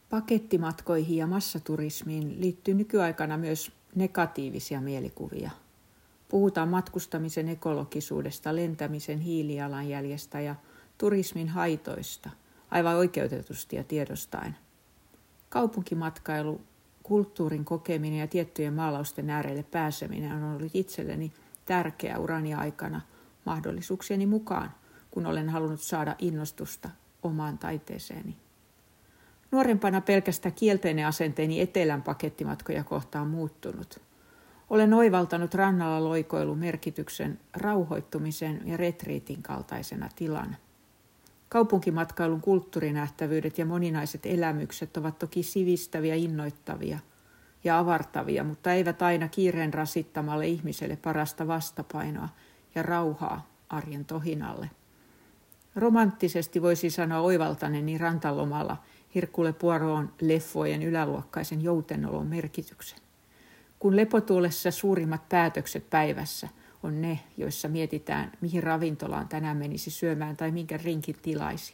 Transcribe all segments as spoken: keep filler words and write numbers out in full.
Pakettimatkoihin ja massaturismiin liittyy nykyaikana myös negatiivisia mielikuvia. Puhutaan matkustamisen ekologisuudesta, lentämisen hiilijalanjäljestä ja turismin haitoista, aivan oikeutetusti ja tiedostaen. Kaupunkimatkailu, kulttuurin kokeminen ja tiettyjen maalausten äärelle pääseminen on ollut itselleni tärkeä urani aikana mahdollisuuksieni mukaan, kun olen halunnut saada innostusta omaan taiteeseeni. Nuorempana pelkästään kielteinen asenteeni etelän pakettimatkoja kohtaan muuttunut. Olen oivaltanut rannalla loikoilun merkityksen rauhoittumisen ja retriitin kaltaisena tilana. Kaupunkimatkailun kulttuurinähtävyydet ja moninaiset elämykset ovat toki sivistäviä, innoittavia ja avartavia, mutta eivät aina kiireen rasittamalle ihmiselle parasta vastapainoa ja rauhaa arjen tohinalle. Romanttisesti voisi sanoa oivaltaneeni rantalomalla Hercule Poirotin leffojen yläluokkaisen joutenolon merkityksen. Kun lepotuolessa suurimmat päätökset päivässä on ne, joissa mietitään, mihin ravintolaan tänään menisi syömään tai minkä rinkin tilaisi.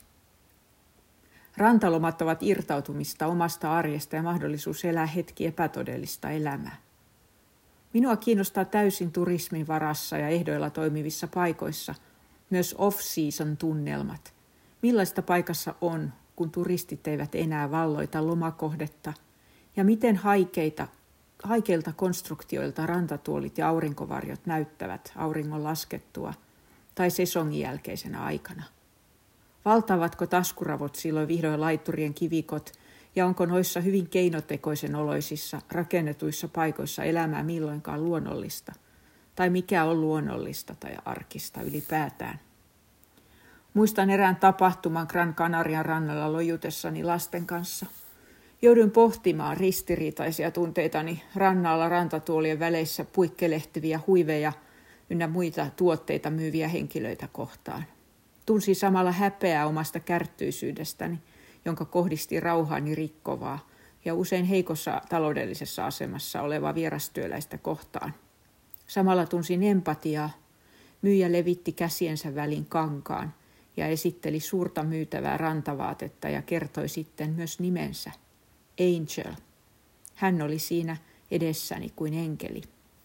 Rantalomat ovat irtautumista omasta arjesta ja mahdollisuus elää hetki epätodellista elämää. Minua kiinnostaa täysin turismin varassa ja ehdoilla toimivissa paikoissa myös off-season tunnelmat. Millaista paikassa on, kun turistit eivät enää valloita lomakohdetta, ja miten haikeita, haikeilta konstruktioilta rantatuolit ja aurinkovarjot näyttävät auringon laskettua tai sesongin jälkeisenä aikana. Valtaavatko taskuravot silloin vihdoin laiturien kivikot, ja onko noissa hyvin keinotekoisen oloisissa rakennetuissa paikoissa elämää milloinkaan luonnollista, tai mikä on luonnollista tai arkista ylipäätään. Muistan erään tapahtuman Gran Canarian rannalla lojutessani lasten kanssa. Jouduin pohtimaan ristiriitaisia tunteitani rannalla rantatuolien väleissä puikkelehtiviä huiveja ynnä muita tuotteita myyviä henkilöitä kohtaan. Tunsin samalla häpeää omasta kärttyisyydestäni, jonka kohdisti rauhaani rikkovaa ja usein heikossa taloudellisessa asemassa olevaa vierastyöläistä kohtaan. Samalla tunsin empatiaa. Myyjä levitti käsiensä välin kankaan ja esitteli suurta myytävää rantavaatetta ja kertoi sitten myös nimensä. Angel. Hän oli siinä edessäni kuin enkeli.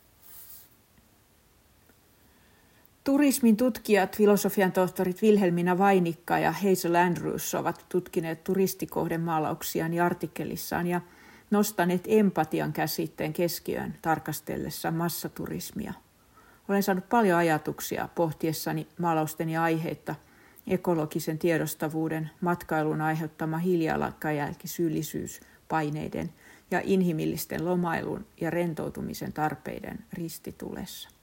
Turismin tutkijat, filosofian tohtorit Wilhelmina Vainikka ja Hazel Andrews ovat tutkineet turistikohdemaalauksiaan ja artikkelissaan ja nostaneet empatian käsitteen keskiöön tarkastellessa massaturismia. Olen saanut paljon ajatuksia pohtiessani maalausteni aiheita, ekologisen tiedostavuuden, matkailun aiheuttama hiilijalanjälkisyyllisyys, paineiden ja inhimillisten lomailun ja rentoutumisen tarpeiden ristitulessa.